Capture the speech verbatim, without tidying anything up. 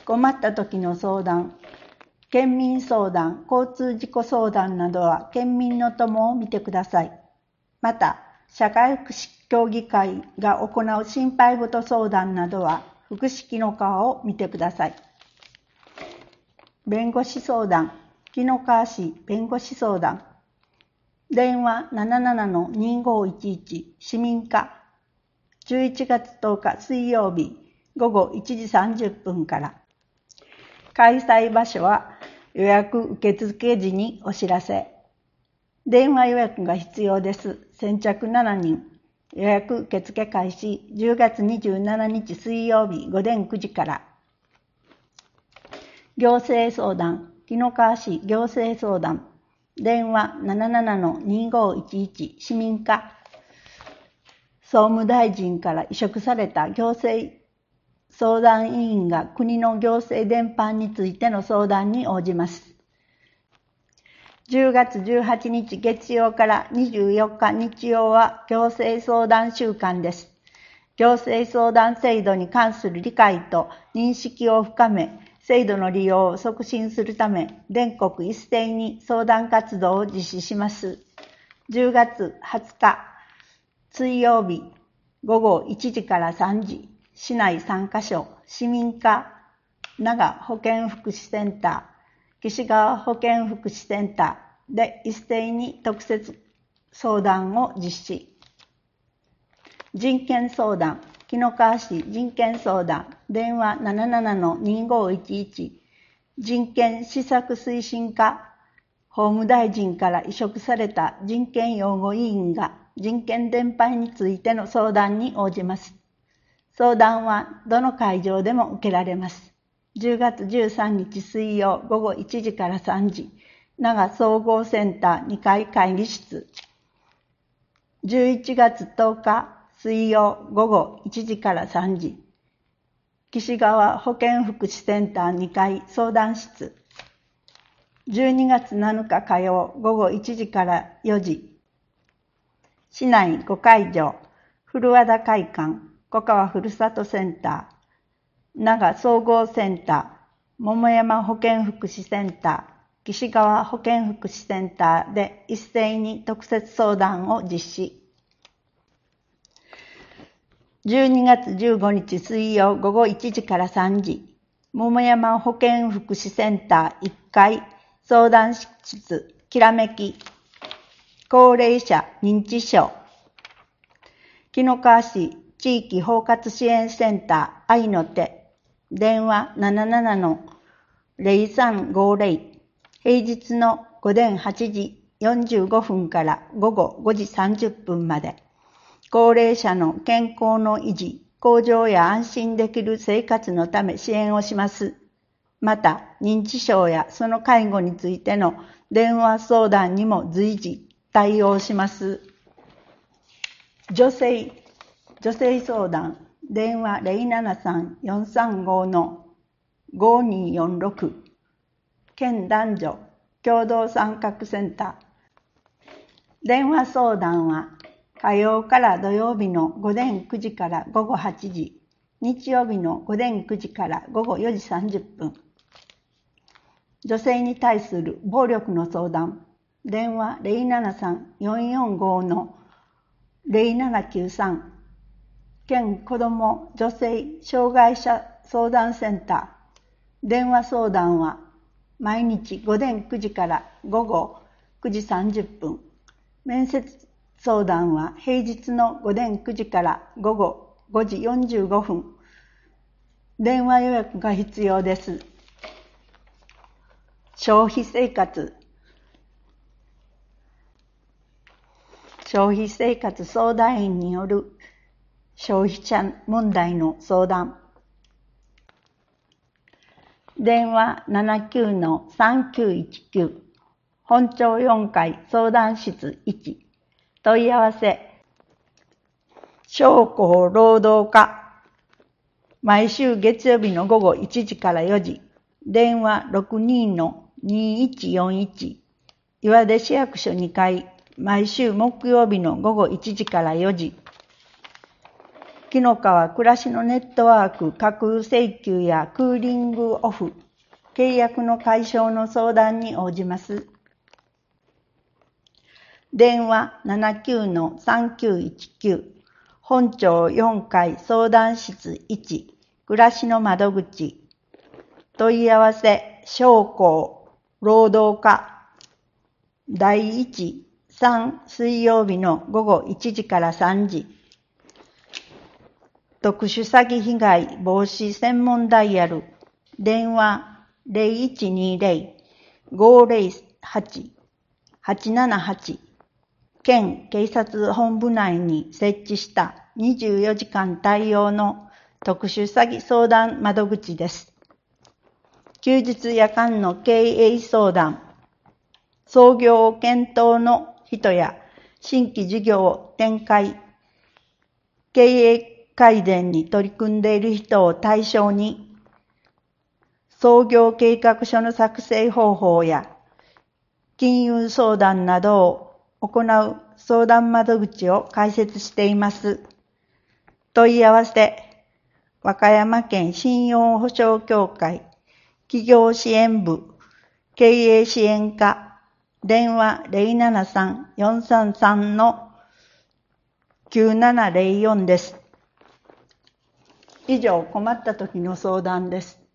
困った時の相談、県民相談、交通事故相談などは県民の友を見てください。また、社会福祉協議会が行う心配事相談などは福祉機の川を見てください。弁護士相談、紀の川市弁護士相談、電話 ななななのにごいちいち 市民課、じゅういちがつとおか水曜日ごごいちじさんじゅっぷんから。開催場所は予約受付時にお知らせ。電話予約が必要です。先着しちにん。予約受付開始じゅうがつにじゅうしちにち水曜日午前くじから。行政相談、紀の川市行政相談、電話 ななななのにごいちいち 市民課、総務大臣から委嘱された行政相談委員が国の行政伝播についての相談に応じます。じゅうがつじゅうはちにち月曜からにじゅうよっか日曜は行政相談週間です。行政相談制度に関する理解と認識を深め、制度の利用を促進するため、全国一斉に相談活動を実施します。じゅうがつはつか水曜日ごごいちじからさんじ、市内さんかしょ、市民課、長保健福祉センター、岸川保健福祉センターで一斉に特設相談を実施。人権相談、紀の川市人権相談、電話 ななななのにごいちいち、人権施策推進課、法務大臣から委嘱された人権擁護委員が人権伝播についての相談に応じます。相談はどの会場でも受けられます。じゅうがつじゅうさんにち水曜ごごいちじからさんじ、長総合センターにかい会議室。じゅういちがつとおか水曜ごごいちじからさんじ、岸川保健福祉センターにかい相談室。じゅうにがつなのか火曜ごごいちじからよじ、市内ごかいじょう、古和田会館、小川ふるさとセンター、長総合センター、桃山保健福祉センター、岸川保健福祉センターで一斉に特設相談を実施。じゅうにがつじゅうごにち水曜ごごいちじからさんじ、桃山保健福祉センターいっかい相談室きらめき、高齢者認知症、紀の川市地域包括支援センター愛の手、電話 ななななのぜろさんごぜろ、平日の午前はちじよんじゅうごふんから午後ごじさんじゅっぷんまで。高齢者の健康の維持、向上や安心できる生活のため支援をします。また、認知症やその介護についての電話相談にも随時対応します。女性、女性相談、電話 ぜろななさんよんさんごのごによんろく、県男女共同参画センター。電話相談は火曜から土曜日の午前くじからごごはちじ、日曜日の午前くじからごごよじさんじゅっぷん。女性に対する暴力の相談、電話 ぜろななさんよんよんごのぜろななきゅうさん、県子ども女性障害者相談センター。電話相談は毎日午前くじからごごくじさんじゅっぷん。面接相談は平日の午前くじからごごごじよんじゅうごふん。電話予約が必要です。消費生活消費生活相談員による消費者問題の相談。電話 ななきゅうのさんきゅういちきゅう、本町よんかい相談室いち、問い合わせ、商工労働課、毎週月曜日のごごいちじからよじ、電話 ろくにのにいちよんいち、岩出市役所にかい、毎週木曜日のごごいちじからよじ、 紀の川暮らしのネットワーク架空請求やクーリングオフ、契約の解消の相談に応じます。電話 ななきゅうのさんきゅういちきゅう、本庁よんかい相談室いち、暮らしの窓口。問い合わせ、商工、労働課。だいいち、さん水曜日の午後いちじからさんじ。特殊詐欺被害防止専門ダイヤル。電話 ゼロいちにゼロ ごゼロはち はちななはち。県警察本部内に設置したにじゅうよじかん対応の特殊詐欺相談窓口です。休日夜間の経営相談、創業を検討の人や新規事業展開、経営改善に取り組んでいる人を対象に、創業計画書の作成方法や金融相談などを行う相談窓口を開設しています。問い合わせ、和歌山県信用保証協会企業支援部経営支援課、電話 ゼロななさん よんさんさん のきゅうななゼロよんです。以上、困った時の相談です。